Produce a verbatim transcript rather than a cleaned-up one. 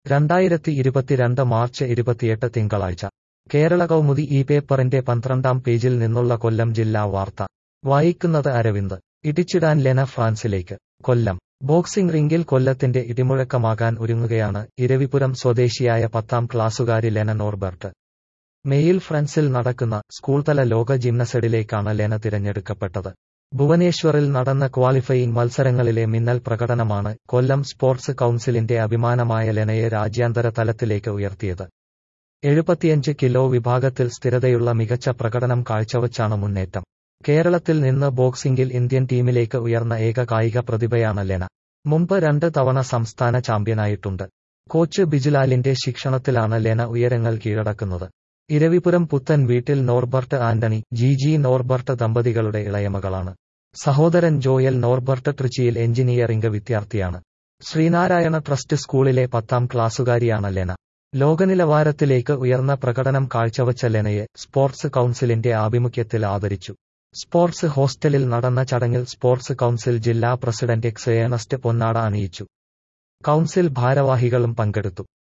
രണ്ടായിരത്തി ഇരുപത്തിരണ്ട് മാർച്ച് ഇരുപത്തിയെട്ട് തിങ്കളാഴ്ച കേരള കൗമുദി ഈ പേപ്പറിന്റെ പന്ത്രണ്ടാം പേജിൽ നിന്നുള്ള കൊല്ലം ജില്ലാ വാർത്ത വായിക്കുന്നത് അരവിന്ദ്. ഇടിച്ചിടാൻ ലെന ഫ്രാൻസിലേക്ക്. കൊല്ലം. ബോക്സിംഗ് റിംഗിൽ കൊല്ലത്തിന്റെ ഇടിമുഴക്കമാകാൻ ഒരുങ്ങുകയാണ് ഇരവിപുരം സ്വദേശിയായ പത്താം ക്ലാസുകാരി ലെന നോർബർട്ട്. മെയിൽ ഫ്രാൻസിൽ നടക്കുന്ന സ്കൂൾതല ലോക ജിംനസഡിലേക്കാണ് ലെന തിരഞ്ഞെടുക്കപ്പെട്ടത്. ഭുവനേശ്വറിൽ നടന്ന ക്വാളിഫയിംഗ് മത്സരങ്ങളിലെ മിന്നൽ പ്രകടനമാണ് കൊല്ലം സ്പോർട്സ് കൗൺസിലിന്റെ അഭിമാനമായ ലെനയെ രാജ്യാന്തര തലത്തിലേക്ക് ഉയർത്തിയത്. എഴുപത്തിയഞ്ച് കിലോ വിഭാഗത്തിൽ സ്ഥിരതയുള്ള മികച്ച പ്രകടനം കാഴ്ചവച്ചാണ് മുന്നേറ്റം. കേരളത്തിൽ നിന്ന് ബോക്സിംഗിൽ ഇന്ത്യൻ ടീമിലേക്ക് ഉയർന്ന ഏക കായിക പ്രതിഭയാണ് ലെന. മുമ്പ് രണ്ട് തവണ സംസ്ഥാന ചാമ്പ്യനായിട്ടുണ്ട്. കോച്ച് ബിജുലാലിന്റെ ശിക്ഷണത്തിലാണ് ലെന ഉയരങ്ങൾ കീഴടക്കുന്നത്. ഇരവിപുരം പുത്തൻ വീട്ടിൽ നോർബർട്ട് ആന്റണി, ജിജി നോർബർട്ട് ദമ്പതികളുടെ ഇളയമകളാണ്. സഹോദരൻ ജോയൽ നോർബർട്ട് ട്രിച്ചിയിൽ എഞ്ചിനീയറിംഗ് വിദ്യാർത്ഥിയാണ്. ശ്രീനാരായണ ട്രസ്റ്റ് സ്കൂളിലെ പത്താം ക്ലാസുകാരിയാണ് ലെന. ലോകനിലവാരത്തിലേക്ക് ഉയർന്ന പ്രകടനം കാഴ്ചവച്ച ലെനയെ സ്പോർട്സ് കൗൺസിലിന്റെ ആഭിമുഖ്യത്തിൽ ആദരിച്ചു. സ്പോർട്സ് ഹോസ്റ്റലിൽ നടന്ന ചടങ്ങിൽ സ്പോർട്സ് കൗൺസിൽ ജില്ലാ പ്രസിഡന്റ് എക്സ് ഏണസ്റ്റ് പൊന്നാട അണിയിച്ചു. കൗൺസിൽ ഭാരവാഹികളും പങ്കെടുത്തു.